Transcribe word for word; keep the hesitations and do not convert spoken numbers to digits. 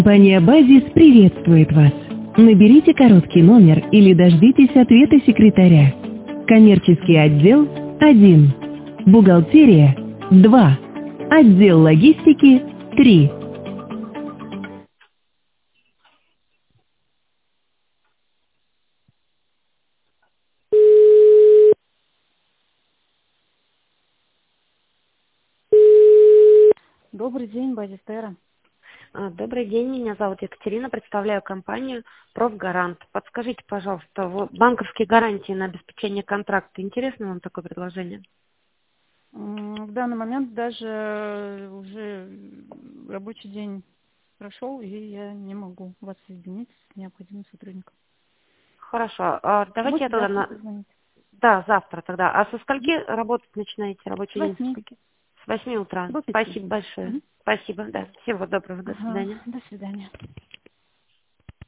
Компания «Базис» приветствует вас. Наберите короткий номер или дождитесь ответа секретаря. Коммерческий отдел– один. Бухгалтерия– два. Отдел логистики– три. Добрый день, Базистера. А, Добрый день, меня зовут Екатерина, представляю компанию «Профгарант». Подскажите, пожалуйста, вот банковские гарантии на обеспечение контракта. Интересно вам такое предложение? М, В данный момент даже уже рабочий день прошел, и я не могу вас соединить с необходимым сотрудником. Хорошо, а, давайте я Можете тогда завтра на... позвонить? Да, завтра тогда. А со скольки Мгм. работать начинаете? С Рабочий день со восьми скольки? С восьми утра. до пяти. Спасибо большое. Мгм. Спасибо, да. Всего доброго, до Ага, свидания. до свидания.